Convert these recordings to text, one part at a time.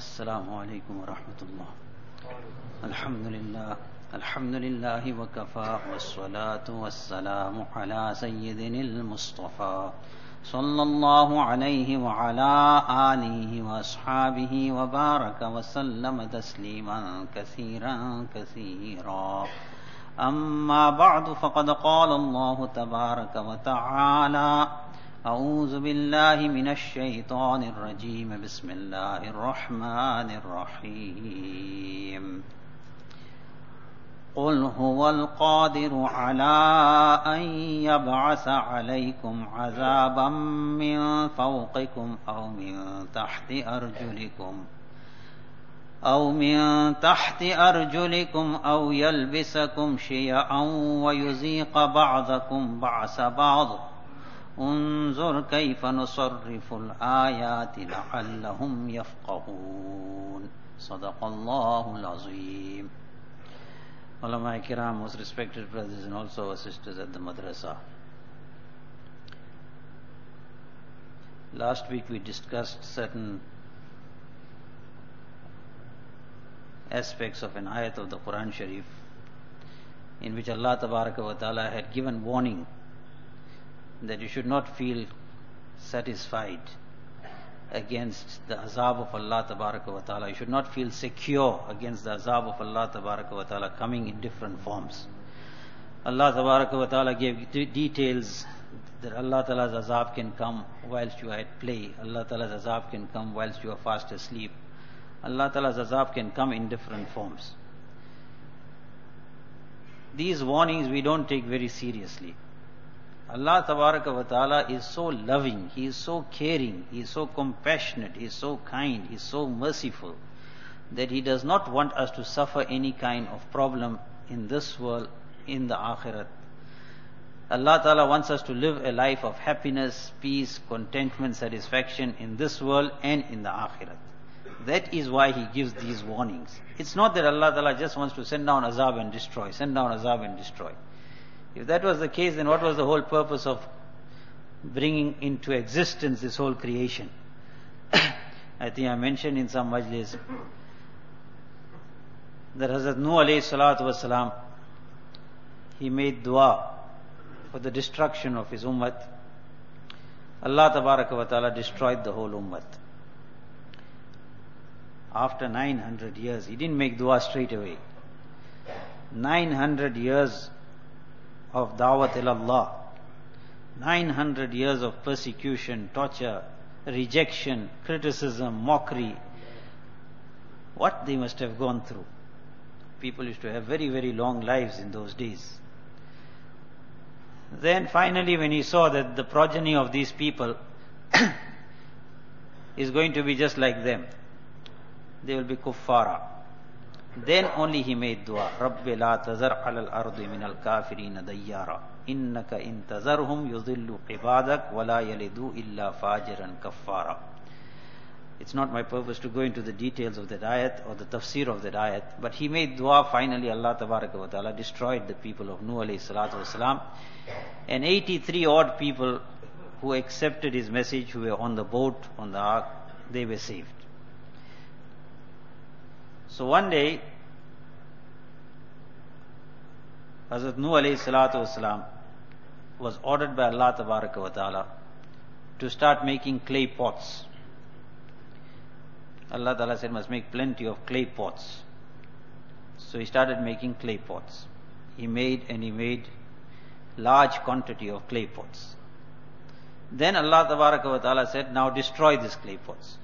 السلام عليكم ورحمة الله. الحمد لله وكفى والصلاة والسلام على سيدنا المصطفى صلى الله عليه وعلى آله وأصحابه وبارك وسلم تسليما كثيرا كثيرا. أما بعد فقد قال الله تبارك وتعالى: أعوذ بالله من الشيطان الرجيم. بسم الله الرحمن الرحيم. قل هو القادر على أن يبعث عليكم عذابا من فوقكم أو من تحت أرجلكم أو يلبسكم شيعا ويذيق بعضكم بأس بعض. انظر كيف نصرف الآيات لعلهم يفقهون. صدق الله العظيم. Ulama Kiram, most respected brothers and also our sisters at the madrasa. Last week we discussed certain aspects of an ayat of the Quran Sharif in which Allah Tabaraka wa Ta'ala had given warning that you should not feel satisfied against the azab of Allah Tabaraka wa Ta'ala. You should not feel secure against the azab of Allah Tabaraka wa Ta'ala coming in different forms. Allah Tabaraka wa Ta'ala gave details that Allah Ta'ala's azab can come whilst you are at play. Allah Ta'ala's azab can come whilst you are fast asleep. Allah Ta'ala's azab can come in different forms. These warnings we don't take very seriously. Allah Tabaraka wa Ta'ala is so loving, He is so caring, He is so compassionate, He is so kind, He is so merciful that He does not want us to suffer any kind of problem in this world, in the akhirat. Allah Ta'ala wants us to live a life of happiness, peace, contentment, satisfaction in this world and in the akhirat. That is why He gives these warnings. It's not that Allah Ta'ala just wants to send down azab and destroy, send down azab and destroy. If that was the case, then what was the whole purpose of bringing into existence this whole creation? I think I mentioned in some majlis that Hazrat Nuh alayhi salatu wasalam, he made dua for the destruction of his ummah. Allah Tabaraka wa Ta'ala destroyed the whole ummah. After 900 years, he didn't make dua straight away. 900 years of da'wat ilallah, 900 years of persecution, torture, rejection, criticism, mockery. What they must have gone through. People used to have very, very long lives in those days. Then finally when he saw that the progeny of these people is going to be just like them, they will be kuffara. Then only he made dua. Rabbi la tazar alal ardi min al kafirina dayyara. Innaka in tazarhum yudhillu ibadak wa la yalidu illa fajiran kaffara. It's not my purpose to go into the details of that ayat or the tafsir of that ayat, but he made dua. Finally Allah Tabaraka wa Ta'ala destroyed the people of Nuh alayhi salatu wasalam, and 83 odd people who accepted his message, who were on the boat, on the ark, they were saved. So one day, Hazrat Nuh alayhi salatu wasalam was ordered by Allah Tabaraka wa Ta'ala to start making clay pots. Allah Ta'ala said, must make plenty of clay pots. So he started making clay pots. He made large quantity of clay pots. Then Allah Tabaraka wa Ta'ala said, now destroy these clay pots.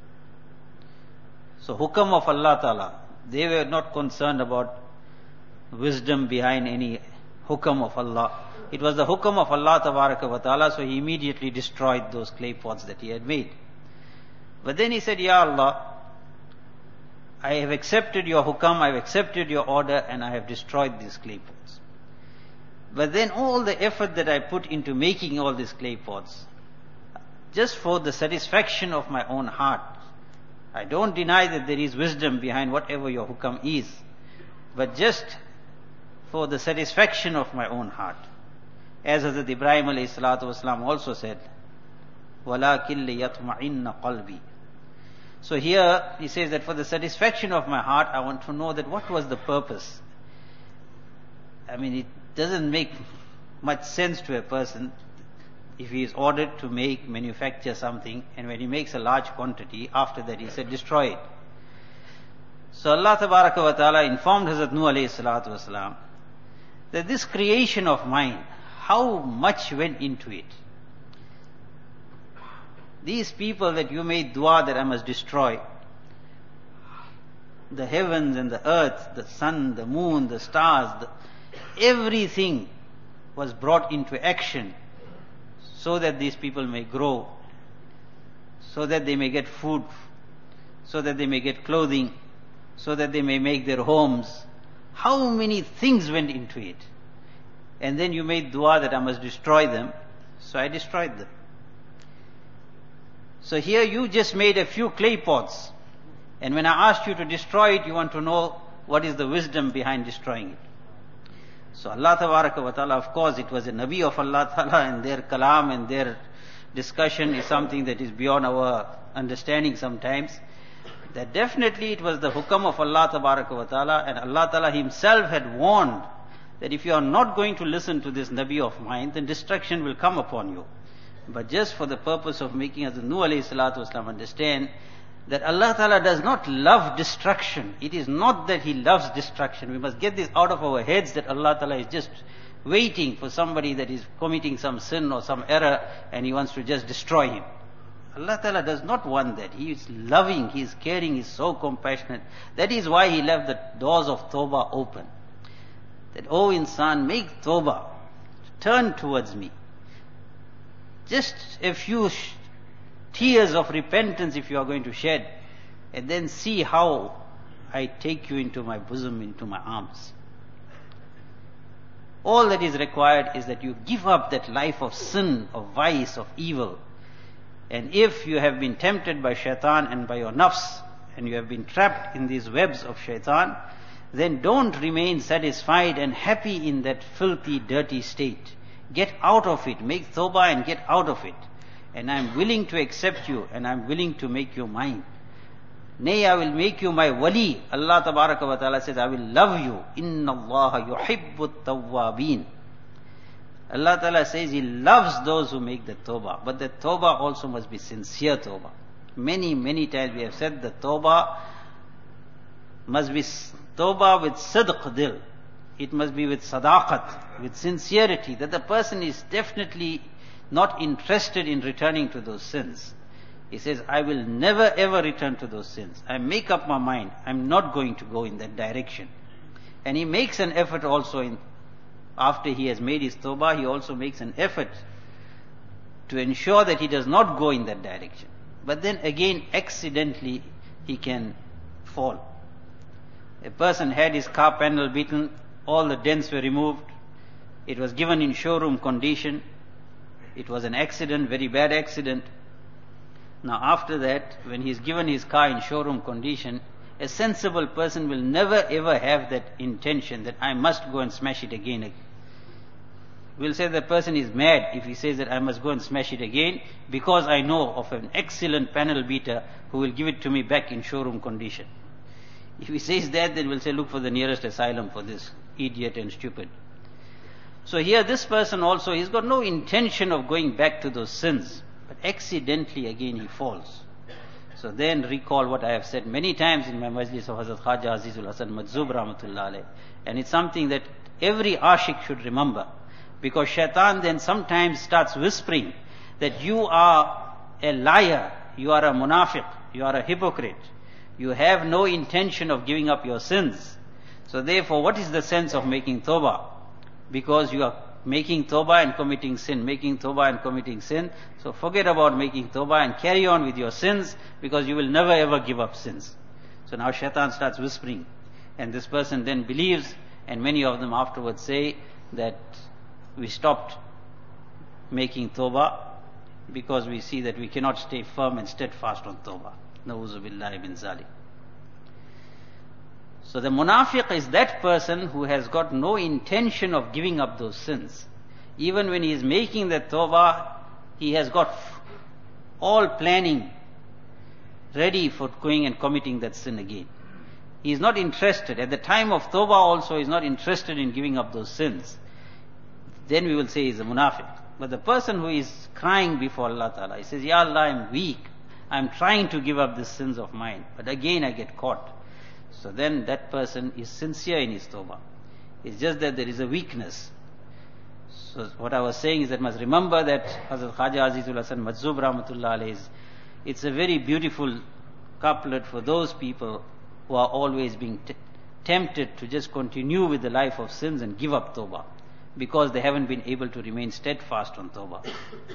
So hukam of Allah Ta'ala, they were not concerned about wisdom behind any hukam of Allah. It was the hukam of Allah Tabaraka wa Ta'ala, so He immediately destroyed those clay pots that He had made. But then He said, Ya Allah, I have accepted your hukam, I have accepted your order, and I have destroyed these clay pots. But then all the effort that I put into making all these clay pots, just for the satisfaction of my own heart, I don't deny that there is wisdom behind whatever your hukam is, but just for the satisfaction of my own heart. As Hazrat Ibrahim alayhi salatu wasalam also said, وَلَكِنْ لِيَطْمَئِنَّ قَلْبِي. So here he says that for the satisfaction of my heart, I want to know that what was the purpose. I mean, it doesn't make much sense to a person if he is ordered to manufacture something, and when he makes a large quantity, after that he said, destroy it. So Allah Tabaraka wa Ta'ala informed Hazrat Nuh alayhi salatu wasalam that this creation of mine, how much went into it. These people that you made dua that I must destroy, the heavens and the earth, the sun, the moon, the stars, everything was brought into action so that these people may grow, so that they may get food, so that they may get clothing, so that they may make their homes. How many things went into it? And then you made dua that I must destroy them, so I destroyed them. So here you just made a few clay pots, and when I asked you to destroy it, you want to know what is the wisdom behind destroying it. So Allah Tabaraka wa Ta'ala, of course, it was a Nabi of Allah Ta'ala, and their kalam and their discussion is something that is beyond our understanding sometimes. That definitely it was the hukam of Allah Tabaraka wa Ta'ala, and Allah Ta'ala Himself had warned that if you are not going to listen to this Nabi of mine, then destruction will come upon you. But just for the purpose of making Hazrat Nuh alayhi salatu wasalam understand that Allah Ta'ala does not love destruction. It is not that He loves destruction. We must get this out of our heads that Allah Ta'ala is just waiting for somebody that is committing some sin or some error and He wants to just destroy him. Allah Ta'ala does not want that. He is loving, He is caring, He is so compassionate. That is why He left the doors of Tawbah open. That, oh insan, make Tawbah. Turn towards me. Just a few tears of repentance if you are going to shed, and then see how I take you into my bosom, into my arms. All that is required is that you give up that life of sin, of vice, of evil. And if you have been tempted by shaitan and by your nafs, and you have been trapped in these webs of shaitan, then don't remain satisfied and happy in that filthy, dirty state. Get out of it, make tawbah and get out of it. And I am willing to accept you, and I am willing to make you mine. Nay, I will make you my wali. Allah Tabaraka wa Ta'ala says, I will love you. Inna Allaha yuhibbu tawwabin. Allah Ta'ala says He loves those who make the tawbah. But the tawbah also must be sincere tawbah. Many, many times we have said the tawbah must be tawbah with sidq dil. It must be with sadaqat, with sincerity, that the person is definitely not interested in returning to those sins. He says, I will never ever return to those sins. I make up my mind, I'm not going to go in that direction. And he makes an effort also after he has made his tawbah, he also makes an effort to ensure that he does not go in that direction. But then again, accidentally, he can fall. A person had his car panel beaten, all the dents were removed, it was given in showroom condition, it was an accident, very bad accident. Now after that, when he is given his car in showroom condition, a sensible person will never ever have that intention that I must go and smash it again. We'll say the person is mad if he says that I must go and smash it again because I know of an excellent panel beater who will give it to me back in showroom condition. If he says that, then we'll say look for the nearest asylum for this idiot and stupid. So here this person also, he's got no intention of going back to those sins, but accidentally again he falls. So then recall what I have said many times in my majlis of Hazrat Khaja Azizul Hasan Madzub Rahmatullah Alayh. And it's something that every ashik should remember. Because shaitan then sometimes starts whispering that you are a liar, you are a munafiq, you are a hypocrite. You have no intention of giving up your sins. So therefore, what is the sense of making tawbah? Because you are making tawbah and committing sin, making tawbah and committing sin. So forget about making tawbah and carry on with your sins, because you will never ever give up sins. So now shaitan starts whispering, and this person then believes, and many of them afterwards say that we stopped making tawbah because we see that we cannot stay firm and steadfast on tawbah. Na'uzu billahi min zalik. So the munafiq is that person who has got no intention of giving up those sins. Even when he is making that tawbah, he has got all planning. ready for going and committing that sin again. He is not interested. At the time of tawbah also, he is not interested in giving up those sins. Then we will say he is a munafiq. But the person who is crying before Allah Ta'ala, he says, Ya Allah, I am weak. I am trying to give up these sins of mine, but again I get caught. So then that person is sincere in his tawbah. It's just that there is a weakness. So what I was saying is that must remember that Hazrat Khaja Azizul Hasan Majzub Rahmatullah Alayhi, it's a very beautiful couplet for those people who are always being tempted to just continue with the life of sins and give up tawbah, because they haven't been able to remain steadfast on tawbah.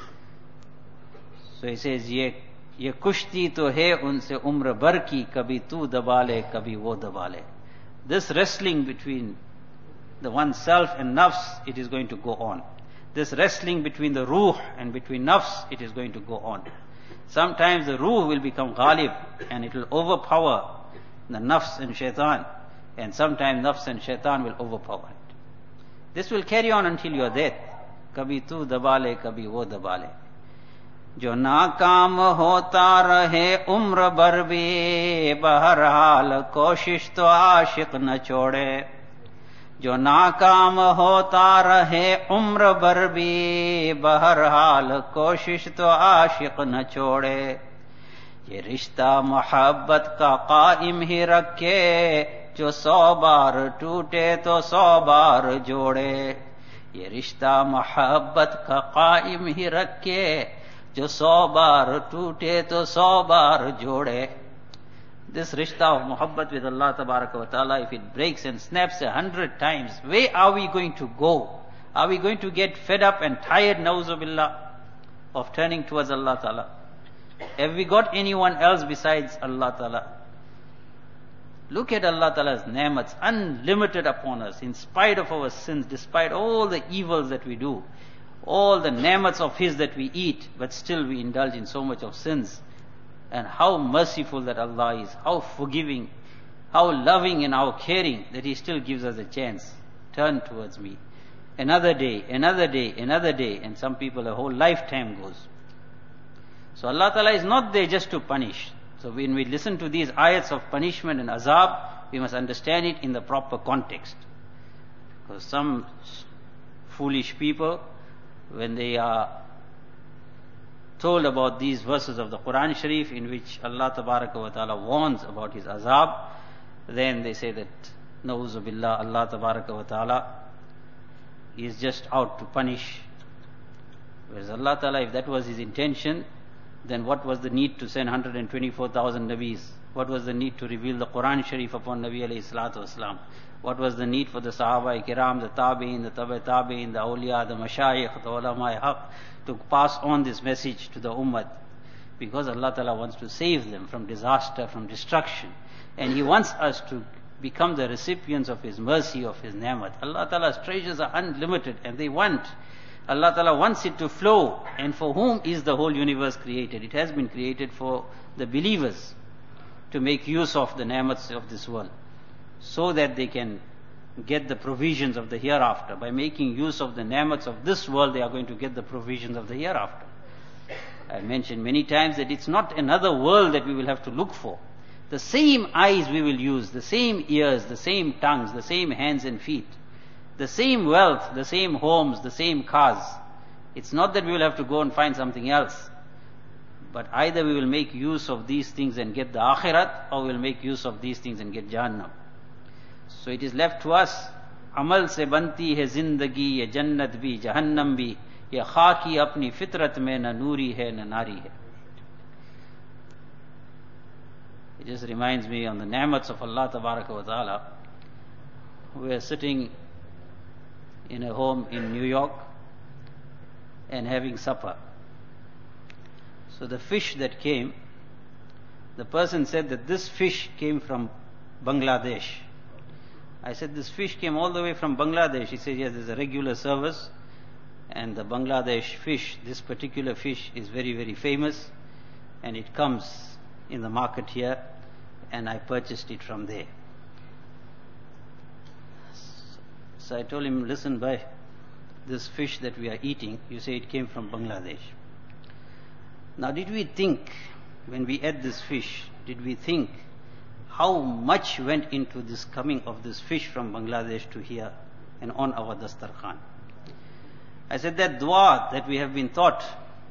So he says, Ye kushti to hai unse umr bar ki, kabhi tu dabale, kabhi wo dabale. This wrestling between the oneself and nafs, it is going to go on. This wrestling between the ruh and between nafs, it is going to go on. Sometimes the ruh will become ghalib and it will overpower the nafs and shaitan, and sometimes nafs and shaitan will overpower it. This will carry on until your death. Kabhi tu dabale, kabhi wo dabale. Jo naakaam hota rahe umr bar bhi, baharhal koshish to aashiq na chode. Jo naakaam hota rahe umr bar bhi, baharhal koshish to aashiq na chode. ये रिश्ता मोहब्बत का कायम ही रखे, जो 100 बार टूटे तो 100 बार जोड़े. ये रिश्ता मोहब्बत का कायम ही रखे, जो 100 बार टूटे तो 100 बार जोड़े. This rishta of muhabbat with Allah Tabaraka wa Ta'ala, if it breaks and snaps 100 times, where are we going to go? Are we going to get fed up and tired, na'uzubillah, of turning towards Allah Ta'ala? Have we got anyone else besides Allah Ta'ala? Look at Allah Ta'ala's ni'mats, unlimited upon us, in spite of our sins, despite all the evils that we do, all the ni'mats of His that we eat, but still we indulge in so much of sins. And how merciful that Allah is, how forgiving, how loving and how caring that He still gives us a chance. Turn towards me. Another day, another day, another day, and some people a whole lifetime goes. So Allah Ta'ala is not there just to punish. So when we listen to these ayats of punishment and azab, we must understand it in the proper context. Because some foolish people, when they are told about these verses of the Quran Sharif in which Allah Tabaraka wa Ta'ala warns about His azab, then they say that, Na'uzu billah, Allah Tabaraka wa Ta'ala is just out to punish. Whereas Allah Ta'ala, if that was His intention, then what was the need to send 124,000 Nabis? What was the need to reveal the Quran Sharif upon Nabi alayhi salatu wasalam? What was the need for the Sahaba Kiram, the Tabi'in, the Tabi' Tabi'in, the Awliya, the Mashayikh, the Ulama Haq, to pass on this message to the Ummah? Because Allah Ta'ala wants to save them from disaster, from destruction. And He wants us to become the recipients of His mercy, of His ni'mat. Allah Ta'ala's treasures are unlimited, and they want, Allah Ta'ala wants it to flow. And for whom is the whole universe created? It has been created for the believers, to make use of the ni'mats of this world, so that they can get the provisions of the hereafter. By making use of the ni'mats of this world, they are going to get the provisions of the hereafter. I mentioned many times that it's not another world that we will have to look for. The same eyes we will use, the same ears, the same tongues, the same hands and feet, the same wealth, the same homes, the same cars. It's not that we will have to go and find something else. But either we will make use of these things and get the akhirat, or we will make use of these things and get Jahannam. So it is left to us. Amal se banti hai zindagi, ye jannat bhi, jahannam bhi, ye khaki apni fitrat mein na noori hai na nari hai. It just reminds me on the ni'mats of Allah Tabaraka wa Ta'ala. We are sitting in a home in New York and having supper. So the fish that came, the person said that this fish came from Bangladesh. I said, this fish came all the way from Bangladesh. He said, yes, there's a regular service, and the Bangladesh fish, this particular fish is very, very famous, and it comes in the market here, and I purchased it from there. So I told him, listen, bhai, this fish that we are eating, you say it came from Bangladesh. Now did we think when we ate this fish, did we think how much went into this coming of this fish from Bangladesh to here and on our dastarkhan? I said that dua that we have been taught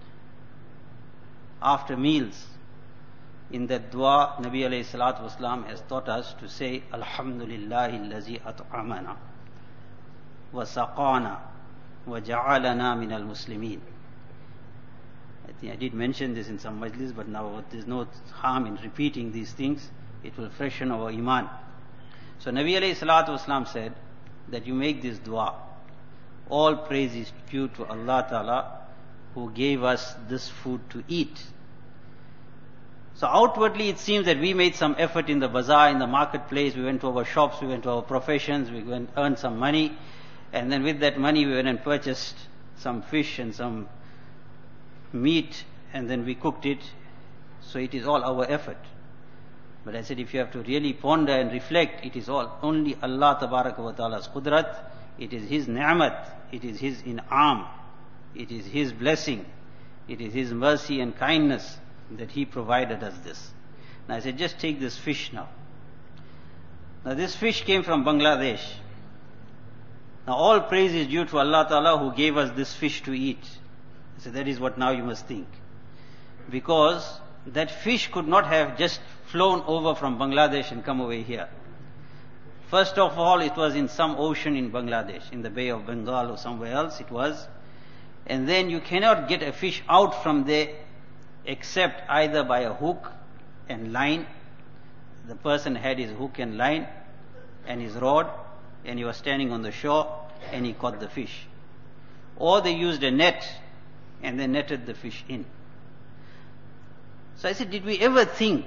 after meals, in that dua, Nabi alayhi salatu wasalam has taught us to say, Alhamdulillahi allazi at'amana wa saqana wa ja'alana min al-muslimin. I think I did mention this in some majlis, but now there's no harm in repeating these things. It will freshen our iman. So Nabi alayhi salatu wasalam said that you make this dua. All praise is due to Allah Ta'ala who gave us this food to eat. So outwardly it seems that we made some effort in the bazaar, in the marketplace, we went to our shops, we went to our professions, we went earned some money, and then with that money we went and purchased some fish and some meat, and then we cooked it. So it is all our effort. But I said if you have to really ponder and reflect, it is all only Allah Tabaraka wa Ta'ala's qudrat, it is His ni'mat, it is His in'am, it is His blessing, it is His mercy and kindness that He provided us this. Now I said, just take this fish now. Now this fish came from Bangladesh. Now all praise is due to Allah Ta'ala who gave us this fish to eat. I said, that is what now you must think. Because that fish could not have just flown over from Bangladesh and come over here. First of all, it was in some ocean in Bangladesh, in the Bay of Bengal or somewhere else it was. And then you cannot get a fish out from there except either by a hook and line. The person had his hook and line and his rod, and he was standing on the shore and he caught the fish. Or they used a net and they netted the fish in. So I said, did we ever think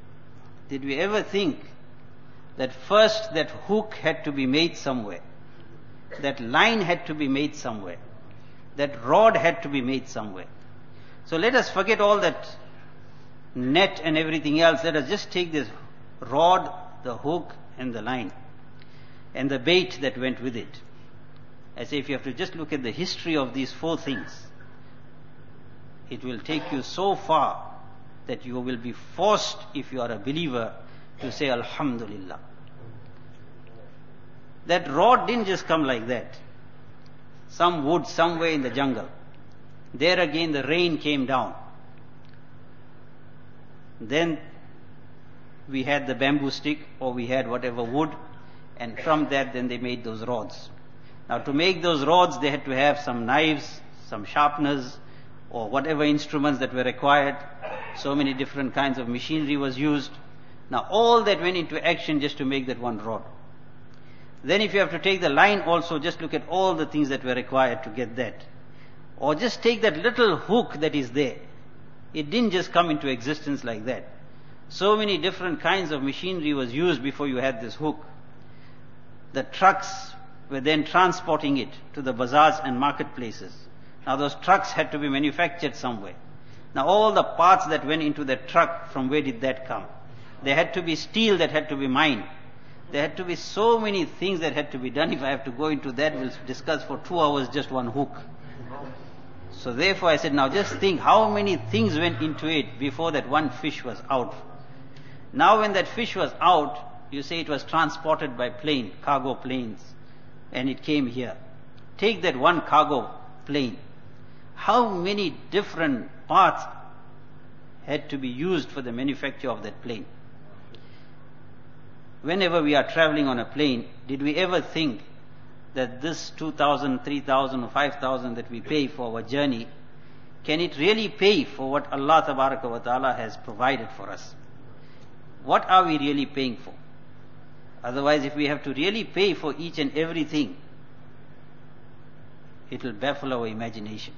that first that hook had to be made somewhere, that line had to be made somewhere, that rod had to be made somewhere? So let us forget all that net and everything else. Let us just take this rod, the hook and the line and the bait that went with it. I say if you have to just look at the history of these four things, it will take you so far that you will be forced, if you are a believer, to say Alhamdulillah. That rod didn't just come like that. Some wood somewhere in the jungle. There again the rain came down. Then we had the bamboo stick, or we had whatever wood, and from that then they made those rods. Now to make those rods they had to have some knives, some sharpeners, or whatever instruments that were required. So many different kinds of machinery was used. Now all that went into action just to make that one rod. Then if you have to take the line also, just look at all the things that were required to get that. Or just take that little hook that is there. It didn't just come into existence like that. So many different kinds of machinery was used before you had this hook. The trucks were then transporting it to the bazaars and marketplaces. Now those trucks had to be manufactured somewhere. Now all the parts that went into that truck, from where did that come? There had to be steel that had to be mined. There had to be so many things that had to be done. If I have to go into that, we'll discuss for 2 hours just one hook. So therefore I said, now just think how many things went into it before that one fish was out. Now when that fish was out, you say it was transported by plane, cargo planes, and it came here. Take that one cargo plane. How many different parts had to be used for the manufacture of that plane? Whenever we are traveling on a plane, did we ever think that this 2,000, 3,000 or 5,000 that we pay for our journey, can it really pay for what Allah Tabaraka wa Ta'ala has provided for us? What are we really paying for? Otherwise, if we have to really pay for each and everything, it will baffle our imagination.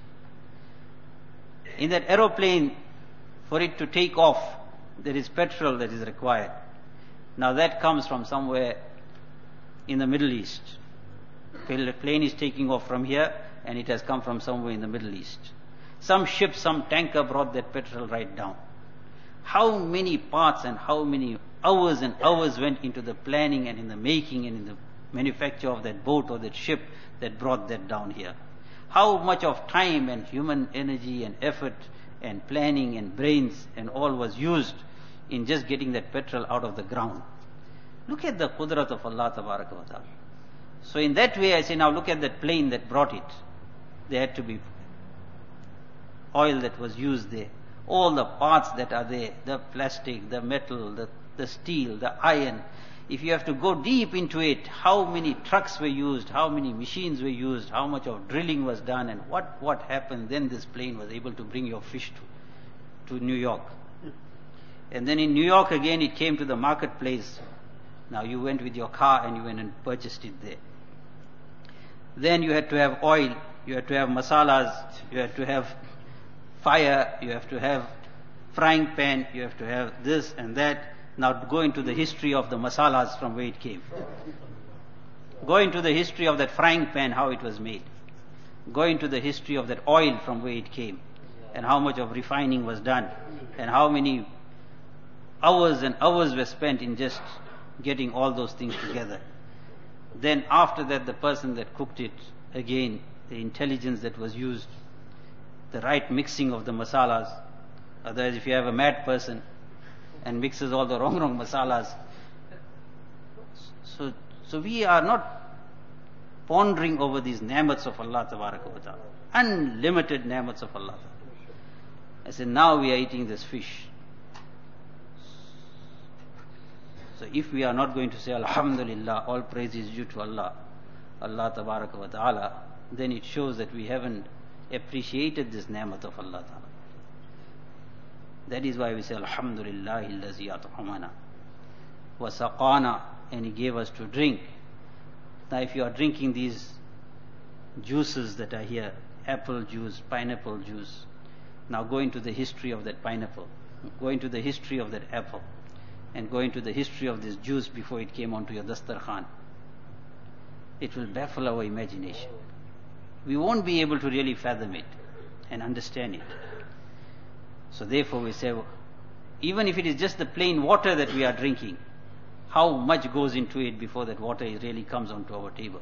In that aeroplane, for it to take off, there is petrol that is required. Now that comes from somewhere in the Middle East. The plane is taking off from here and it has come from somewhere in the Middle East. Some ship, some tanker brought that petrol right down. How many parts and how many hours and hours went into the planning and in the making and in the manufacture of that boat or that ship that brought that down here? How much of time and human energy and effort and planning and brains and all was used in just getting that petrol out of the ground. Look at the qudrat of Allah tabaraka wa ta'ala. So in that way I say, now look at that plane that brought it. There had to be oil that was used there. All the parts that are there, the plastic, the metal, the steel, the iron. If you have to go deep into it, how many trucks were used, how many machines were used, how much of drilling was done, and what happened, then this plane was able to bring your fish to New York. And then in New York again it came to the marketplace. Now you went with your car and you went and purchased it there. Then you had to have oil, you had to have masalas, you had to have fire, you have to have frying pan, you have to have this and that. Now go into the history of the masalas from where it came. Go into the history of that frying pan, how it was made. Go into the history of that oil from where it came, and how much of refining was done, and how many hours and hours were spent in just getting all those things together. Then after that, the person that cooked it, again, the intelligence that was used, the right mixing of the masalas. Otherwise, if you have a mad person and mixes all the wrong masalas. So we are not pondering over these ni'mats of Allah tabaraka wa ta'ala. Unlimited ni'mats of Allah. I said, now we are eating this fish. So if we are not going to say Alhamdulillah, all praise is due to Allah, Allah tabaraka wa ta'ala, then it shows that we haven't appreciated this ni'mat of Allah ta'ala. That is why we say Alhamdulillah allazi at'amana wa saqana, and He gave us to drink. Now if you are drinking these juices that are here, apple juice, pineapple juice, now go into the history of that pineapple, go into the history of that apple, and go into the history of this juice before it came onto your dastarkhan. It will baffle our imagination. We won't be able to really fathom it and understand it. So therefore we say, even if it is just the plain water that we are drinking, how much goes into it before that water really comes onto our table?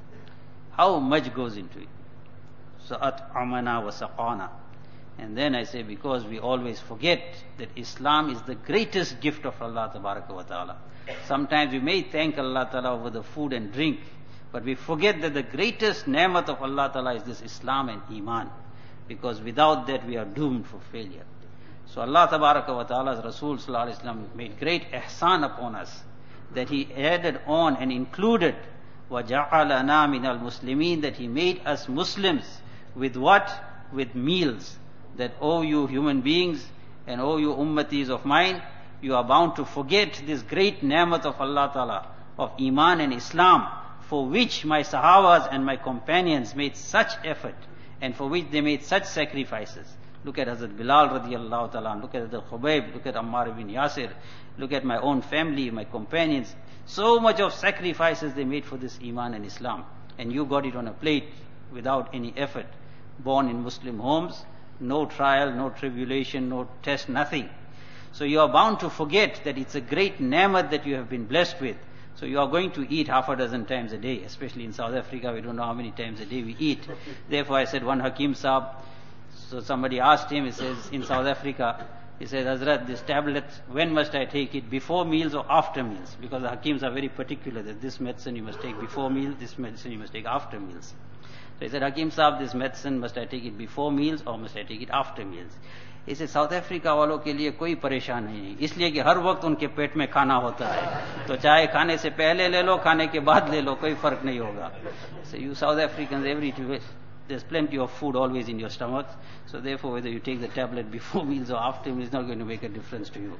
How much goes into it? So at'amana wa saqana. And then I say, because we always forget that Islam is the greatest gift of Allah tabaraka wa ta'ala. Sometimes we may thank Allah ta'ala over the food and drink, but we forget that the greatest ni'mat of Allah ta'ala is this Islam and Iman. Because without that we are doomed for failure. So Allah tabaraka wa ta'ala's Rasul sallallahu alaihi wasallam made great ihsan upon us, that He added on and included وَجَعَلَنَا مِنَ الْمُسْلِمِينَ, that He made us Muslims with what? With meals. That, oh you human beings and oh you ummatis of mine, you are bound to forget this great ni'mat of Allah ta'ala, of Iman and Islam, for which my Sahabas and my companions made such effort, and for which they made such sacrifices. Look at Hazrat Bilal radiallahu ta'ala, look at Hazrat Khubayb, look at Ammar ibn Yasir, look at my own family, my companions. So much of sacrifices they made for this Iman and Islam. And you got it on a plate without any effort. Born in Muslim homes, no trial, no tribulation, no test, nothing. So you are bound to forget that it's a great ni'mat that you have been blessed with. So you are going to eat half a dozen times a day, especially in South Africa, we don't know how many times a day we eat. Therefore I said, one Hakim Saab, so somebody asked him, he says, in South Africa, he says, Hazrat, this tablet, when must I take it? Before meals or after meals? Because the Hakims are very particular that this medicine you must take before meals, this medicine you must take after meals. So he said, Hakim Saab, this medicine, must I take it before meals or must I take it after meals? He said, South Africa वालों के लिए कोई परेशान नहीं है, इसलिए कि हर वक्त उनके पेट में खाना होता है, तो चाहे खाने से पहले ले लो, खाने के बाद ले लो, कोई फर्क नहीं होगा. So you South Africans, there's plenty of food always in your stomachs, so therefore whether you take the tablet before meals or after meals is not going to make a difference to you.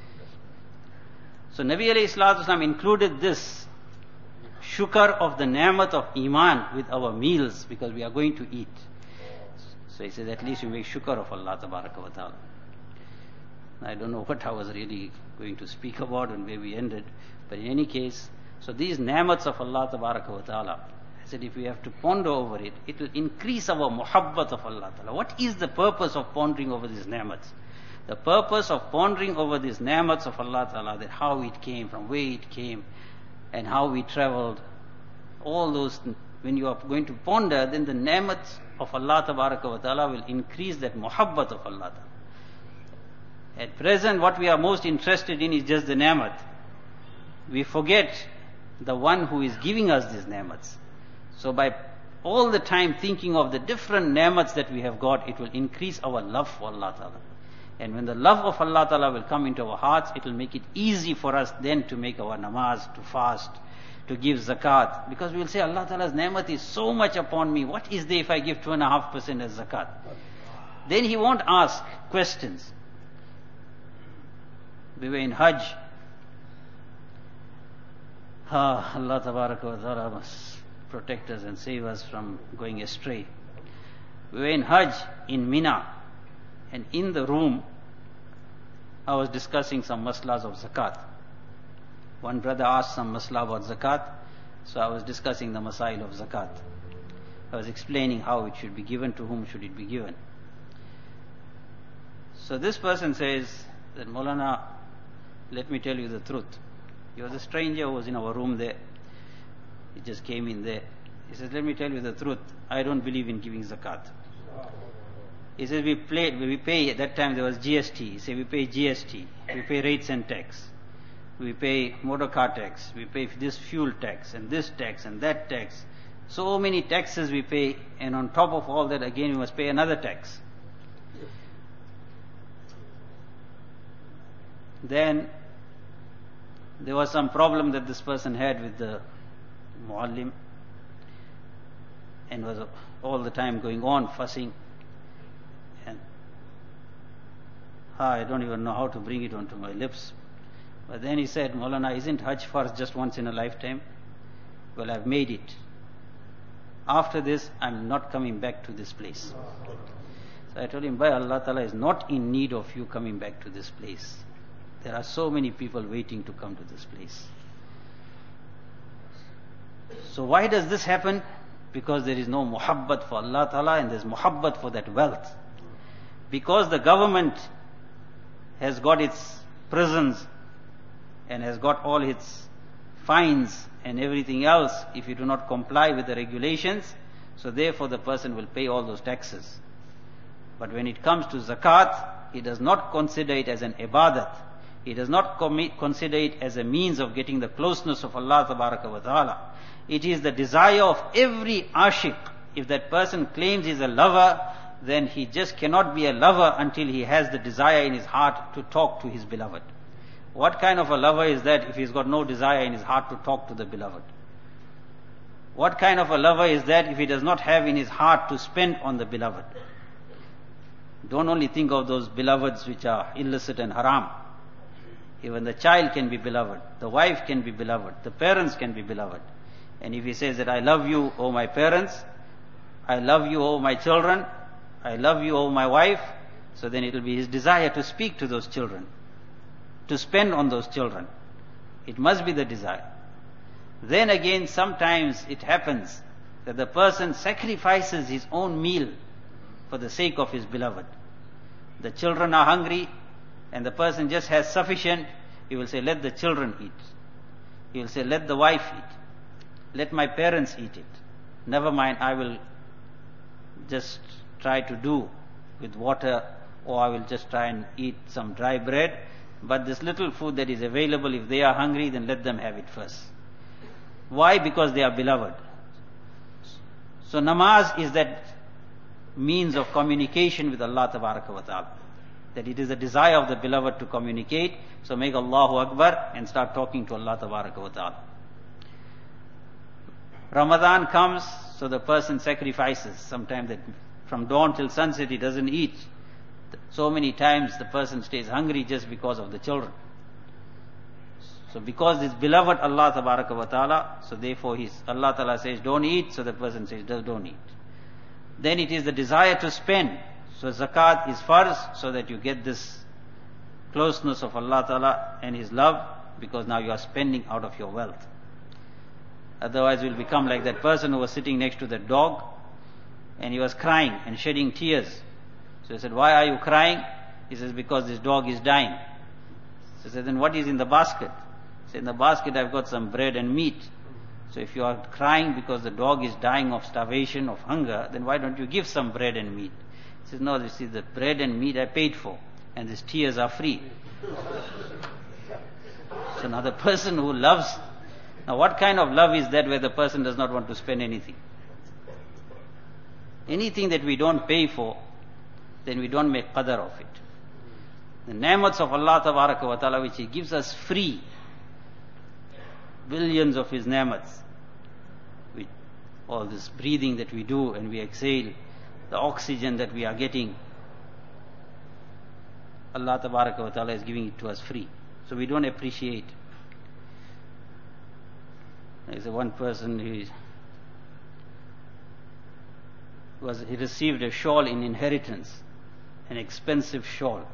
So Nabi alayhi salatu wasalam included this shukr of the ni'mat of Iman with our meals, because we are going to eat. So he says, at least you make shukr of Allah tabaraka wa ta'ala. I don't know what I was really going to speak about and where we ended, but in any case, so these ni'mats of Allah tabaraka wa ta'ala, I said, if we have to ponder over it, it will increase our muhabbat of Allah ta'ala. What is the purpose of pondering over these ni'mats? The purpose of pondering over these ni'mats of Allah ta'ala, that how it came, from where it came, and how we traveled, all those when you are going to ponder, then the ni'mats of Allah Tabaraka wa Ta'ala will increase that muhabbat of Allah Ta'ala. At present, what we are most interested in is just the ni'mat. We forget the one who is giving us these ni'mats. So by all the time thinking of the different ni'mats that we have got, it will increase our love for Allah Ta'ala. And when the love of Allah Ta'ala will come into our hearts, it will make it easy for us then to make our namaz, to fast, to give zakat. Because we will say, Allah Ta'ala's ni'mat is so much upon me. What is there if I give 2.5% as zakat? Then He won't ask questions. We were in Hajj. Allah Tabaraka wa Ta'ala must protect us and save us from going astray. We were in Hajj in Mina, and in the room I was discussing some maslas of zakat. One brother asked some masla about zakat, so I was discussing the masail of zakat. I was explaining how it should be given, to whom should it be given. So this person says that, Maulana, let me tell you the truth. He was a stranger who was in our room there. He just came in there. He says, let me tell you the truth. I don't believe in giving zakat. He says, we pay, at that time there was GST. He said, we pay GST. We pay rates and tax. We pay motor car tax. We pay this fuel tax and this tax and that tax. So many taxes we pay, and on top of all that again we must pay another tax. Then there was some problem that this person had with the muallim, and was all the time going on fussing, and I don't even know how to bring it onto my lips. But then he said, Maulana, isn't Hajj Farz just once in a lifetime? Well, I've made it. After this, I'm not coming back to this place. So I told him, by Allah Ta'ala is not in need of you coming back to this place. There are so many people waiting to come to this place. So why does this happen? Because there is no muhabbat for Allah Ta'ala, and there is muhabbat for that wealth. Because the government has got its prisons and has got all its fines and everything else if you do not comply with the regulations, so therefore the person will pay all those taxes. But when it comes to zakat, he does not consider it as an ibadat. He does not consider it as a means of getting the closeness of Allah Tabaraka wa Ta'ala. It is the desire of every ashik. If that person claims he's a lover, then he just cannot be a lover until he has the desire in his heart to talk to his beloved. What kind of a lover is that if he's got no desire in his heart to talk to the beloved? What kind of a lover is that if he does not have in his heart to spend on the beloved? Don't only think of those beloveds which are illicit and haram. Even the child can be beloved, the wife can be beloved, the parents can be beloved. And if he says that I love you, O my parents, I love you, O my children, I love you, O my wife, so then it will be his desire to speak to those children, to spend on those children. It must be the desire. Then again, sometimes it happens that the person sacrifices his own meal for the sake of his beloved. The children are hungry, and the person just has sufficient. He will say, let the children eat. He will say, let the wife eat. Let my parents eat it. Never mind, I will just try to do with water, or I will just try and eat some dry bread. But this little food that is available, if they are hungry, then let them have it first. Why? Because they are beloved. So namaz is that means of communication with Allah Tabaraka wa Ta'ala. That it is the desire of the beloved to communicate. So make Allahu Akbar and start talking to Allah Tabaraka wa Ta'ala. Ramadan comes, so the person sacrifices. Sometimes that from dawn till sunset he doesn't eat. So many times the person stays hungry just because of the children. So because this beloved Allah Tabaraka wa Ta'ala, so therefore Allah Ta'ala says don't eat, so the person says don't eat. Then it is the desire to spend. So zakat is farz, so that you get this closeness of Allah Ta'ala and His love, because now you are spending out of your wealth. Otherwise you will become like that person who was sitting next to that dog, and he was crying and shedding tears. So he said, why are you crying? He says, because this dog is dying. So he said, then what is in the basket? He said, in the basket I've got some bread and meat. So if you are crying because the dog is dying of starvation, of hunger, then why don't you give some bread and meat? He says, no, this is the bread and meat I paid for, and these tears are free. So now the person who loves, now what kind of love is that where the person does not want to spend anything? Anything that we don't pay for, then we don't make qadar of it. The ni'mats of Allah Tabaraka wa Ta'ala, which He gives us free, billions of His ni'mats, with all this breathing that we do and we exhale, the oxygen that we are getting, Allah Tabaraka wa Ta'ala is giving it to us free. So we don't appreciate. There's one person he received a shawl in inheritance, an expensive shawl.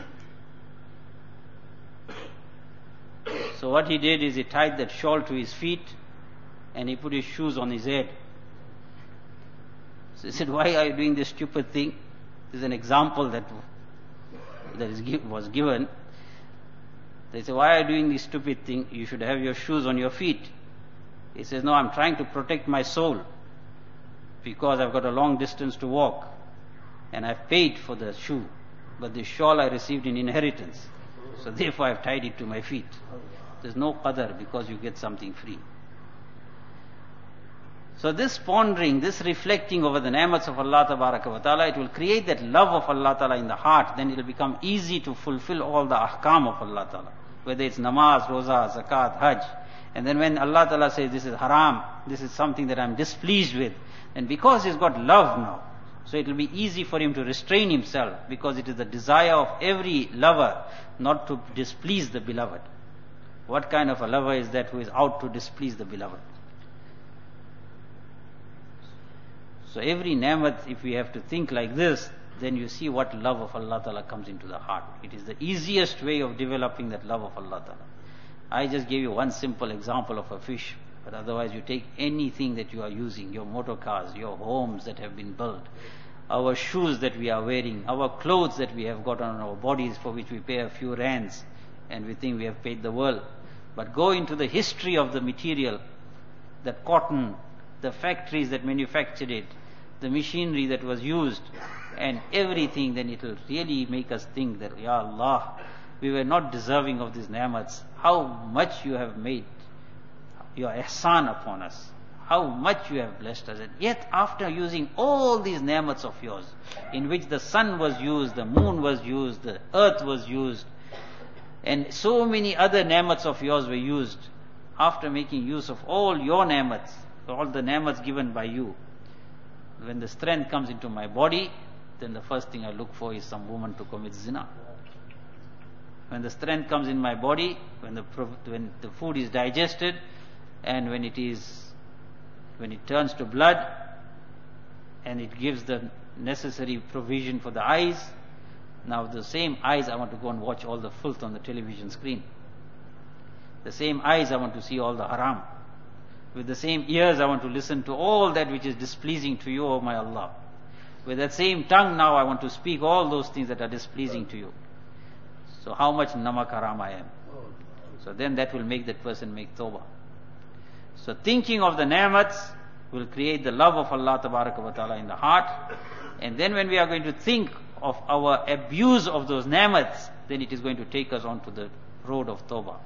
So what he did is he tied that shawl to his feet and he put his shoes on his head. So he said, why are you doing this stupid thing? This is an example that was given. They say, why are you doing this stupid thing? You should have your shoes on your feet. He says, no, I'm trying to protect my soul because I've got a long distance to walk and I've paid for the shoe. But the shawl I received in inheritance. So therefore I've tied it to my feet. There's no qadar because you get something free. So this pondering, this reflecting over the ni'mats of Allah Tabaraka wa Ta'ala, it will create that love of Allah Ta'ala in the heart. Then it will become easy to fulfill all the ahkam of Allah Ta'ala. Whether it's namaz, roza, zakat, hajj. And then when Allah Ta'ala says this is haram, this is something that I'm displeased with, and because he's got love now, so it will be easy for him to restrain himself, because it is the desire of every lover not to displease the beloved. What kind of a lover is that who is out to displease the beloved? So every ni'mat, if we have to think like this, then you see what love of Allah Ta'ala comes into the heart. It is the easiest way of developing that love of Allah Ta'ala. I just gave you one simple example of a fish, but otherwise you take anything that you are using, your motor cars, your homes that have been built, our shoes that we are wearing, our clothes that we have got on our bodies for which we pay a few rands and we think we have paid the world. But go into the history of the material, the cotton, the factories that manufactured it, the machinery that was used, and everything, then it will really make us think that, Ya Allah, we were not deserving of these ni'mats. How much you have made your ihsan upon us. How much you have blessed us. And yet after using all these ni'mats of yours, in which the sun was used, the moon was used, the earth was used, and so many other ni'mats of yours were used, after making use of all your ni'mats, all the ni'mats given by you, when the strength comes into my body, then the first thing I look for is some woman to commit zina. When the strength comes in my body, when the food is digested, and when it turns to blood, and it gives the necessary provision for the eyes, now the same eyes I want to go and watch all the filth on the television screen. The same eyes I want to see all the haram. With the same ears I want to listen to all that which is displeasing to you, O my Allah. With that same tongue now I want to speak all those things that are displeasing to you. So how much namak haram I am. So then that will make that person make tawbah. So thinking of the ni'mats will create the love of Allah Tabaraka wa Ta'ala in the heart. And then when we are going to think of our abuse of those ni'mats, then it is going to take us onto the road of tawbah.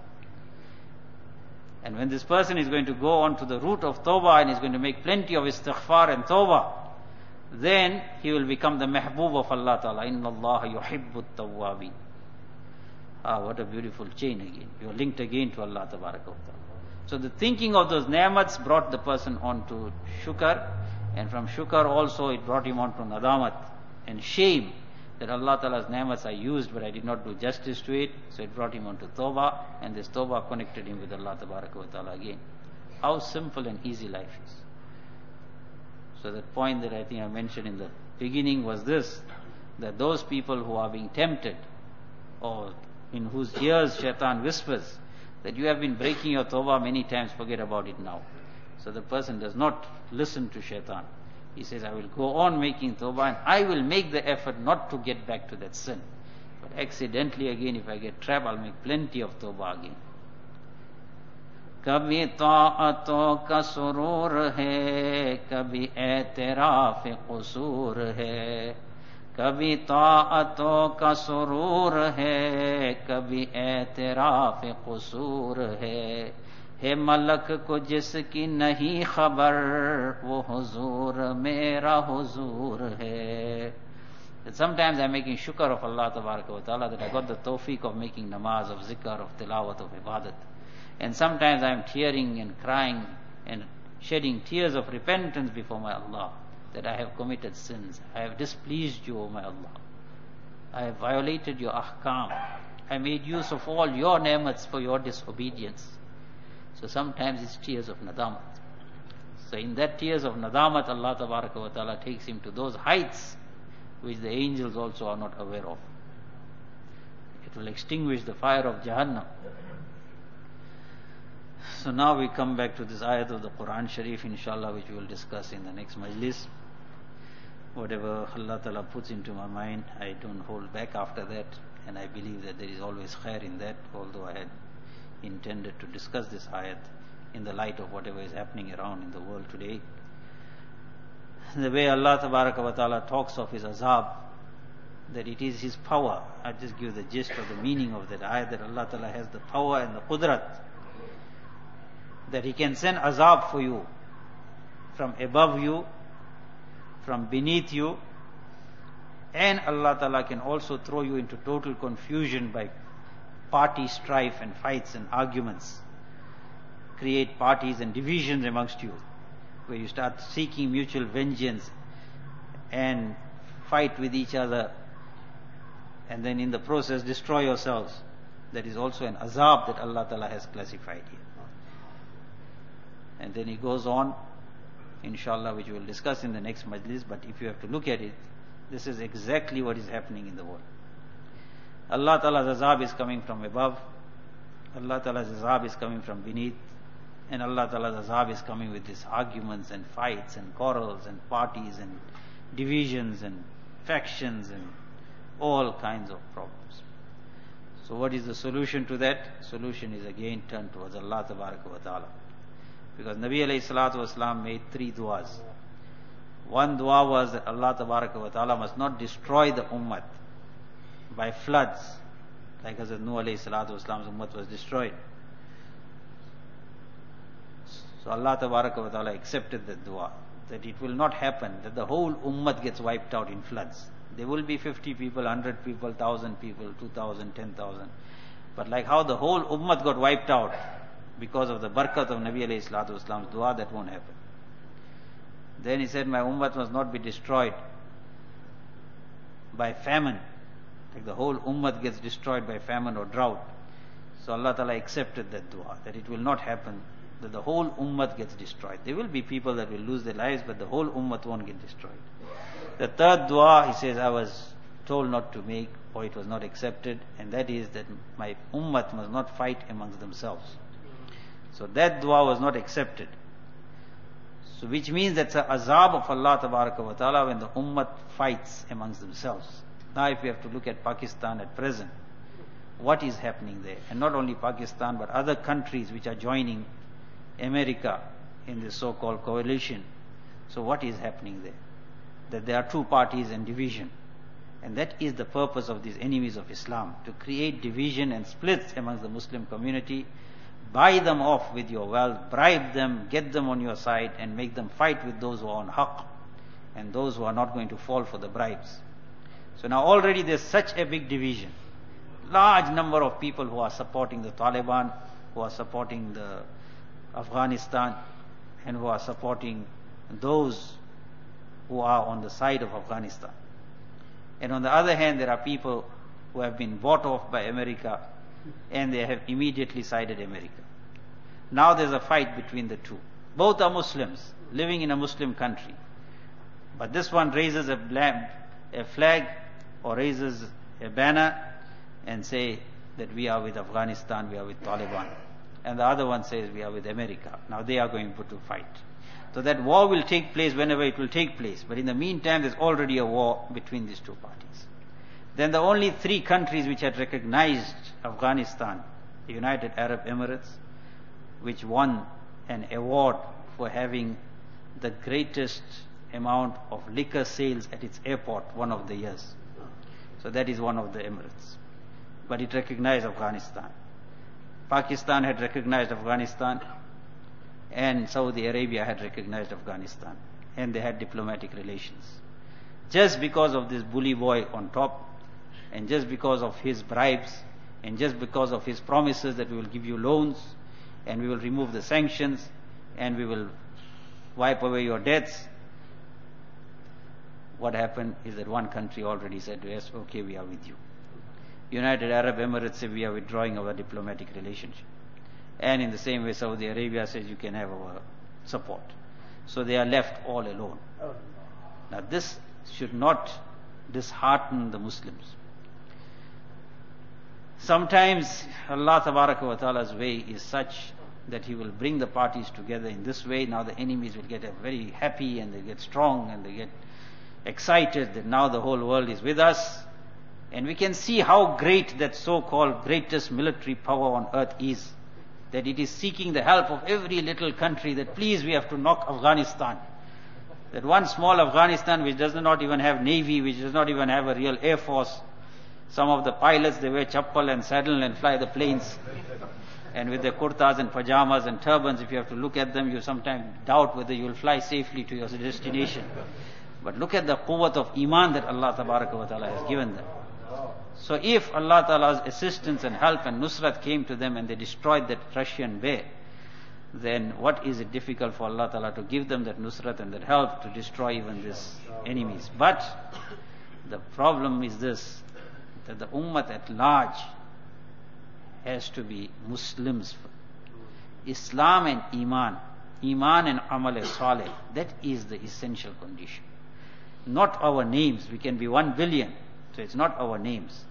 And when this person is going to go on to the route of tawbah and is going to make plenty of istighfar and tawbah, then he will become the mehboob of Allah Ta'ala. Inna Allah yuhibbu tawwabin. What a beautiful chain again. You are linked again to Allah Tabaraka wa Ta'ala. So the thinking of those ni'mats brought the person on to shukr, and from shukr also it brought him on to nadamat and shame that Allah Ta'ala's ni'mats are used but I did not do justice to it. So it brought him on to tawbah, and this tawbah connected him with Allah Tabaraka wa Ta'ala again. How simple and easy life is. So that point that I think I mentioned in the beginning was this, that those people who are being tempted, or in whose ears shaitan whispers that you have been breaking your tawbah many times, forget about it now. So the person does not listen to shaitan. He says, I will go on making tawbah and I will make the effort not to get back to that sin. But accidentally again, if I get trapped, I'll make plenty of tawbah again. कभी ताअतों का सुरूर है, कभी एतराफ कसूर है। कभी ताअतों का सुरूर है, कभी एतराफ कसूर है मलक को जिसकी नहीं खबर, वो हुजूर मेरा हुजूर है. Sometimes I'm making shukr of Allah wa ta'ala that I got the tawfiq of making namaz, of zikr, of tilawat, of ibadat. And sometimes I'm tearing and crying and shedding tears of repentance before my Allah, that I have committed sins. I have displeased you, O my Allah. I have violated your ahkam. I made use of all your ni'mats for your disobedience. So sometimes it's tears of nadamat. So in that tears of nadamat, Allah wa ta'ala takes him to those heights which the angels also are not aware of. It will extinguish the fire of Jahannam. So now we come back to this ayat of the Quran Sharif, inshallah, which we will discuss in the next majlis. Whatever Allah Ta'ala puts into my mind, I don't hold back after that, and I believe that there is always khair in that, although I had intended to discuss this ayat in the light of whatever is happening around in the world today. The way Allah wa Ta'ala talks of His azab, that it is His power. I just give the gist of the meaning of that ayat, that Allah Ta'ala has the power and the qudrat, that He can send azab for you from above you, from beneath you, and Allah Ta'ala can also throw you into total confusion by party strife and fights and arguments, create parties and divisions amongst you, where you start seeking mutual vengeance and fight with each other, and then in the process destroy yourselves. That is also an azab that Allah Ta'ala has classified here. And then He goes on, inshallah, which we will discuss in the next majlis, but if you have to look at it, this is exactly what is happening in the world. Allah Ta'ala's azab is coming from above, Allah Ta'ala's azab is coming from beneath, and Allah Ta'ala's azab is coming with these arguments and fights and quarrels and parties and divisions and factions and all kinds of problems. So what is the solution to that? Solution is again turned towards Allah wa Ta'ala. Because Nabi alayhi salatu wasalam made 3 du'as. One dua was that Allah wa Ta'ala must not destroy the ummah by floods, like Hazrat Nuh alayhi salatu wasalam's ummah was destroyed. So Allah wa Ta'ala accepted that dua, that it will not happen that the whole ummah gets wiped out in floods. There will be 50 people, 100 people, 1,000 people, 2,000, 10,000. But like how the whole ummah got wiped out because of the barakat of Nabi alayhi salatu wasalam's dua, that won't happen. Then he said, my ummah must not be destroyed by famine, like the whole ummah gets destroyed by famine or drought. So Allah Ta'ala accepted that dua, that it will not happen that the whole ummah gets destroyed. There will be people that will lose their lives, but the whole ummah won't get destroyed. The third dua, he says, I was told not to make, or it was not accepted, and that is that my ummah must not fight amongst themselves. So that dua was not accepted. So which means that's an azab of Allah wa Ta'ala when the ummah fights amongst themselves. Now if we have to look at Pakistan at present, what is happening there? And not only Pakistan, but other countries which are joining America in this so-called coalition. So what is happening there? That there are 2 parties and division. And that is the purpose of these enemies of Islam, to create division and splits amongst the Muslim community. Buy them off with your wealth, bribe them, get them on your side, and make them fight with those who are on haqq and those who are not going to fall for the bribes. So now already there's such a big division. Large number of people who are supporting the Taliban, who are supporting the Afghanistan, and who are supporting those who are on the side of Afghanistan. And on the other hand, there are people who have been bought off by America, and they have immediately sided America. Now there's a fight between the two. Both are Muslims, living in a Muslim country. But this one raises a flag or raises a banner and say that we are with Afghanistan, we are with Taliban. And the other one says we are with America. Now they are going to fight. So that war will take place whenever it will take place. But in the meantime, there's already a war between these 2 parties. Then the only 3 countries which had recognized Afghanistan, the United Arab Emirates, which won an award for having the greatest amount of liquor sales at its airport one of the years. So that is one of the Emirates. But it recognized Afghanistan. Pakistan had recognized Afghanistan, and Saudi Arabia had recognized Afghanistan, and they had diplomatic relations. Just because of this bully boy on top, and just because of his bribes, and just because of his promises that we will give you loans, and we will remove the sanctions, and we will wipe away your debts, what happened is that one country already said, yes, okay, we are with you. United Arab Emirates said, we are withdrawing our diplomatic relationship. And in the same way, Saudi Arabia says, you can have our support. So they are left all alone. Now this should not dishearten the Muslims. Sometimes Allah Tabaraka wa Ta'ala's way is such that He will bring the parties together in this way. Now the enemies will get very happy, and they get strong, and they get excited that now the whole world is with us. And we can see how great that so-called greatest military power on earth is. That it is seeking the help of every little country, that please, we have to knock Afghanistan. That one small Afghanistan which does not even have navy, which does not even have a real air force. Some of the pilots, they wear chappal and saddle and fly the planes. And with their kurtas and pajamas and turbans, if you have to look at them, you sometimes doubt whether you will fly safely to your destination. But look at the quwwat of iman that Allah Tabaraka wa Ta'ala has given them. So if Allah Ta'ala's assistance and help and nusrat came to them and they destroyed that Russian bear, then what is it difficult for Allah Ta'ala to give them that nusrat and that help to destroy even these enemies? But the problem is this, that the ummah at large has to be Muslims. Islam and Iman and Amal Saleh, that is the essential condition. Not our names. We can be 1 billion, so it's not our names.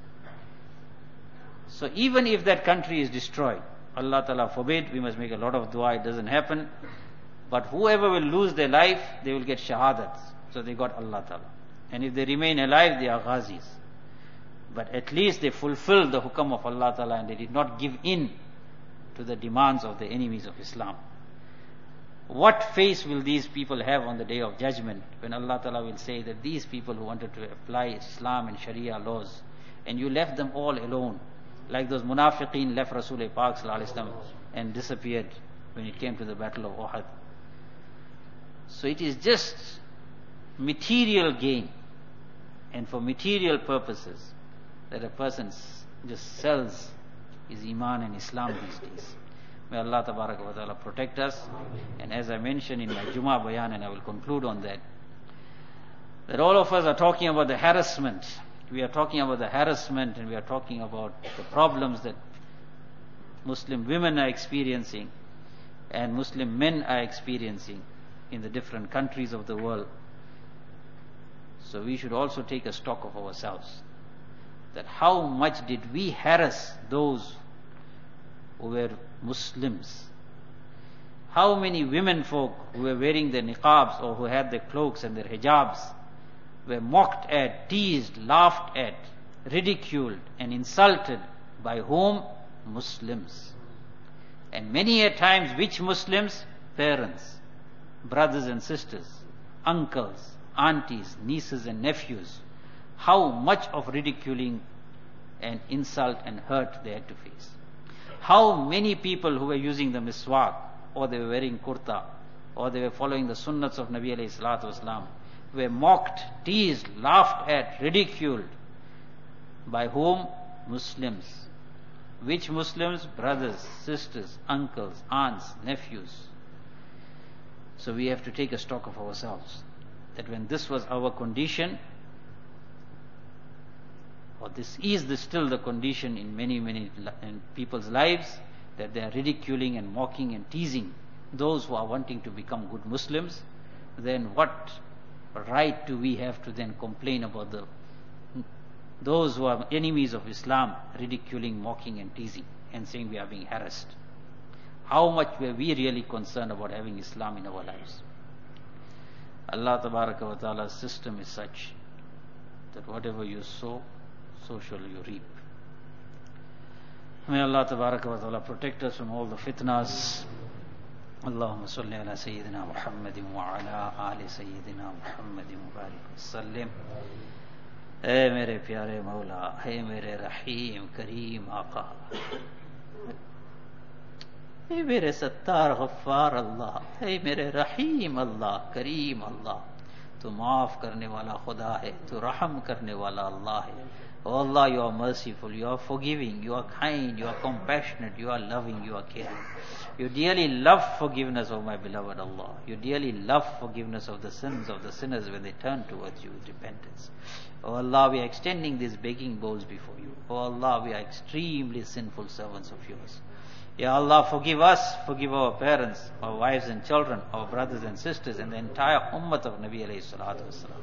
So even if that country is destroyed, Allah Ta'ala forbid, we must make a lot of dua, it doesn't happen. But whoever will lose their life, they will get shahadats. So they got Allah Ta'ala. And if they remain alive, they are ghazis. But at least they fulfilled the hukam of Allah Ta'ala, and they did not give in to the demands of the enemies of Islam. What face will these people have on the day of judgment, when Allah Ta'ala will say that these people who wanted to apply Islam and Sharia laws, and you left them all alone, like those munafiqeen left Rasulullah Pak Sallallahu Alaihi Wasallam and disappeared when it came to the battle of Uhud. So it is just material gain, and for material purposes, that a person just sells his Iman and Islam these days. May Allah Tabaraka wa Ta'ala protect us. And as I mentioned in my Jummah Bayan, and I will conclude on that, that all of us are talking about the harassment. We are talking about the harassment, and we are talking about the problems that Muslim women are experiencing and Muslim men are experiencing in the different countries of the world. So we should also take a stock of ourselves, that how much did we harass those who were Muslims? How many women folk who were wearing their niqabs or who had their cloaks and their hijabs were mocked at, teased, laughed at, ridiculed and insulted by whom? Muslims. And many a times, which Muslims? Parents, brothers and sisters, uncles, aunties, nieces and nephews. How much of ridiculing and insult and hurt they had to face. How many people who were using the miswak, or they were wearing kurta, or they were following the sunnats of Nabi alayhi salatu wasalam, were mocked, teased, laughed at, ridiculed. By whom? Muslims. Which Muslims? Brothers, sisters, uncles, aunts, nephews. So we have to take a stock of ourselves, that when this was our condition, or this is still the condition in many people's lives, that they are ridiculing and mocking and teasing those who are wanting to become good Muslims, then what right do we have to then complain about those who are enemies of Islam, ridiculing, mocking and teasing and saying we are being harassed? How much were we really concerned about having Islam in our lives? Allah Tabaraka wa Ta'ala's system is such that whatever you sow, so shall you reap. May Allah Tabaraka wa Ta'ala protect us from all the fitnas اللهم صل على سيدنا محمد وعلى آل سيدنا محمد مبارک وسلم. اے میرے پیارے مولا، اے میرے رحیم کریم آقا، اے میرے ستار غفار اللہ، اے میرے رحیم اللہ کریم اللہ، تو معاف کرنے والا خدا ہے، تو رحم کرنے والا اللہ ہے. Oh Allah, you are merciful, you are forgiving, you are kind, you are compassionate, you are loving, you are caring. You dearly love forgiveness, oh my beloved Allah. You dearly love forgiveness of the sins of the sinners when they turn towards you with repentance. Oh Allah, we are extending these begging bowls before you. Oh Allah, we are extremely sinful servants of yours. Ya Allah, forgive us, forgive our parents, our wives and children, our brothers and sisters, and the entire ummah of Nabi alayhi salatu wasalam.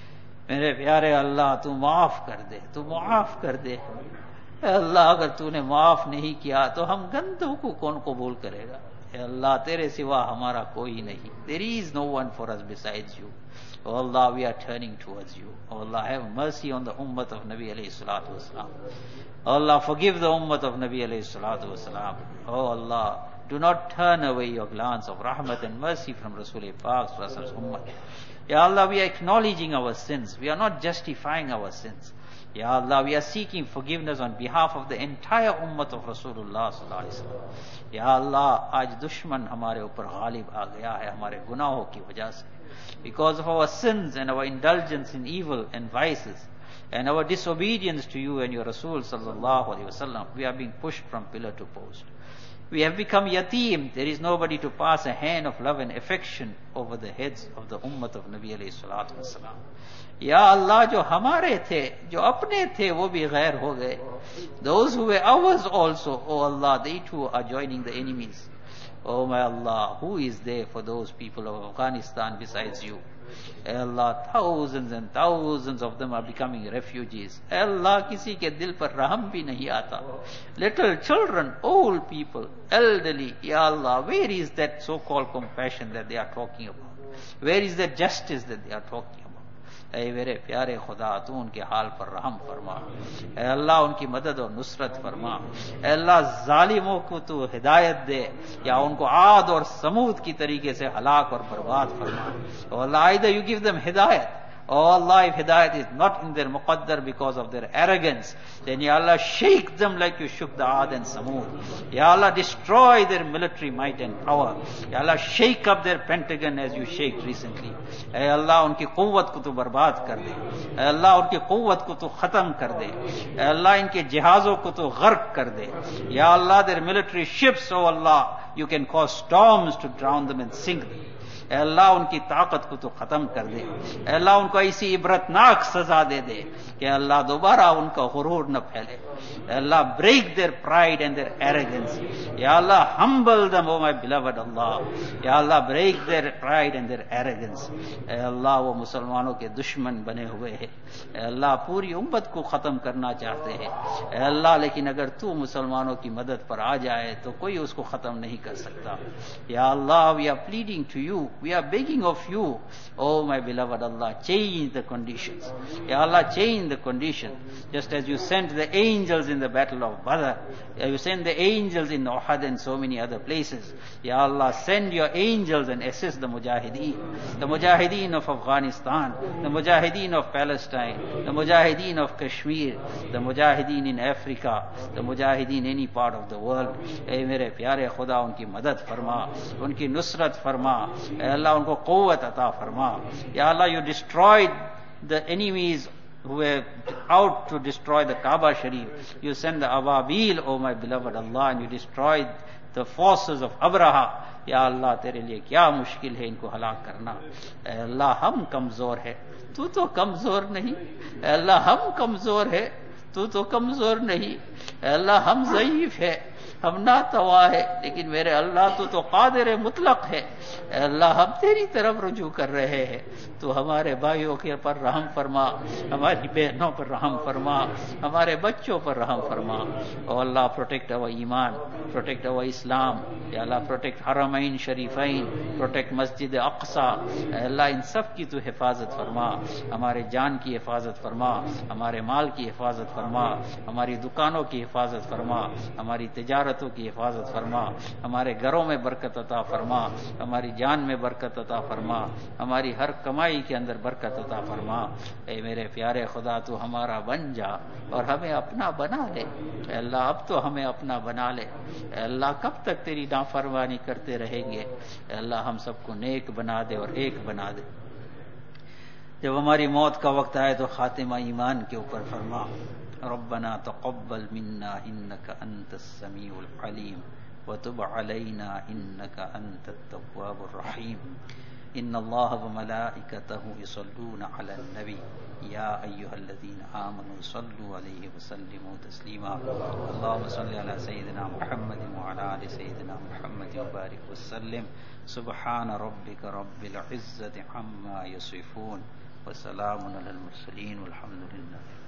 میرے پیارے اللہ، تو معاف کر دے، تو معاف کر دے. اے اللہ، اگر تو نے معاف نہیں کیا تو ہم گندوں کو کون قبول کرے گا؟ اے اللہ، تیرے سوا ہمارا کوئی نہیں. There is no one for us besides you. Oh Allah, we are turning towards you. Oh Allah, have mercy on the ummah of Nabi alayhi salatu wasalam. Oh Allah, forgive the ummah of Nabi alayhi salatu wasalam. Oh Allah, do not turn away your glance of rahmat and mercy from Rasul Pak sallallahu alaihi wasallam's ummah. Ya Allah, we are acknowledging our sins. We are not justifying our sins. Ya Allah, we are seeking forgiveness on behalf of the entire ummah of Rasulullah sallallahu alaihi wasallam. Ya Allah, آج دشمن ہمارے اوپر غالب آ گیا ہے ہمارے گناہوں کی وجہ سے. Because of our sins and our indulgence in evil and vices and our disobedience to you and your Rasul sallallahu alaihi wasallam, we are being pushed from pillar to post. We have become yateem. There is nobody to pass a hand of love and affection over the heads of the ummah of Nabi alayhi salatu wasalam. Ya Allah, جو ہمارے تھے، جو اپنے تھے، وہ بھی غیر ہو گئے. Those who were ours also, oh Allah, they too are joining the enemies. Oh my Allah, who is there for those people of Afghanistan besides you? A Allah, thousands and thousands of them are becoming refugees. اے اللہ، کسی کے دل پر رحم بھی نہیں آتا. Little children, old people, elderly, یا اللہ, where is that so-called compassion that they are talking about? Where is that justice that they are talking about? اے میرے پیارے خدا، تو ان کے حال پر رحم فرما. اے اللہ، ان کی مدد اور نصرت فرما. اے اللہ، ظالموں کو تو ہدایت دے، یا ان کو عاد اور سمود کی طریقے سے ہلاک اور برباد فرما. O Allah, either you give them hidayat. Oh Allah, if hidayat is not in their muqaddar because of their arrogance, then Ya Allah, shake them like you shook the Aad and Samud. Ya Allah, destroy their military might and power. Ya Allah, shake up their Pentagon as you shaked recently. Ay Allah, unki quwwat ko tu barbad kar de. Ay Allah, unki quwwat ko tu khatam kar de. Ay Allah, inke jihazon ko tu gharq kar de. Ya Allah, their military ships, oh Allah, you can cause storms to drown them and sink them. اے اللہ، ان کی طاقت کو تو ختم کر دے. اے اللہ، ان کو ایسی عبرتناک سزا دے دے کہ اللہ دوبارہ ان کا غرور نہ پھیلے. اے اللہ، break their pride and their arrogance. یا اللہ، humble them, oh my beloved Allah. یا اللہ، break their pride and their arrogance. اے اللہ، وہ مسلمانوں کے دشمن بنے ہوئے ہیں. اے اللہ، پوری امت کو ختم کرنا چاہتے ہیں. اے اللہ، لیکن اگر تو مسلمانوں کی مدد پر آ جائے تو کوئی اس کو ختم نہیں کر سکتا. یا اللہ، we are pleading to you. We are begging of you, oh my beloved Allah, change the conditions. Ya Allah, change the conditions. Just as you sent the angels in the battle of Badr, you sent the angels in Uhud and so many other places. Ya Allah, send your angels and assist the Mujahideen of Afghanistan, the Mujahideen of Palestine, the Mujahideen of Kashmir, the Mujahideen in Africa, the Mujahideen any part of the world. اے میرے پیارے خدا، ان کی مدد فرما، ان کی نصرت فرما. اے اللہ، ان کو قوت عطا فرما. یا اللہ، you destroyed the enemies who were out to destroy the Kaaba Sharif. You send the Ababil, oh my beloved Allah, and you destroyed the forces of Abraha. یا اللہ، تیرے لیے کیا مشکل ہے ان کو ہلاک کرنا. اے اللہ، ہم کمزور ہے، تو تو کمزور نہیں. اے اللہ، ہم کمزور ہے، تو تو کمزور نہیں. اے اللہ، ہم ضعیف ہے، ہم ناتوا ہے، لیکن میرے اللہ تو قادر مطلق ہے. اے اللہ، ہم تیری طرف رجوع کر رہے ہیں. تو ہمارے بھائیوں کے پر رحم فرما، ہماری بہنوں پر رحم فرما، ہمارے بچوں پر رحم فرما. او اللہ، پروٹیکٹ our ایمان، پروٹیکٹ our اسلام. یا اللہ، پروٹیکٹ حرمین شریفین، پروٹیکٹ مسجد اقصی. اے اللہ، ان سب کی تو حفاظت فرما. ہمارے جان کی حفاظت فرما، ہمارے مال کی حفاظت فرما، ہماری دکانوں کی حفاظت فرما، ہماری تجارت عورتوں کی حفاظت فرما، ہمارے گھروں میں برکت عطا فرما، ہماری جان میں برکت عطا فرما، ہماری ہر کمائی کے اندر برکت عطا فرما۔ اے میرے پیارے خدا تو ہمارا بن جا اور ہمیں اپنا بنا لے۔ اے اللہ اب تو ہمیں اپنا بنا لے۔ اے اللہ کب تک تیری نافرمانی کرتے رہیں گے؟ اے اللہ ہم سب کو نیک بنا دے اور ایک بنا دے۔ جب ہماری موت کا وقت آئے تو خاتمہ ایمان کے اوپر فرما۔ ربنا تقبل منا انك انت السميع العليم وتب علينا انك انت التواب الرحيم۔ ان الله وملائكته يصلون على النبي يا ايها الذين امنوا صلوا عليه وسلموا تسليما۔ اللهم صل على سيدنا محمد وعلى ال سيدنا محمد وبارك وسلم۔ سبحان ربك رب العزة عما يصفون وسلام على المرسلين والحمد لله۔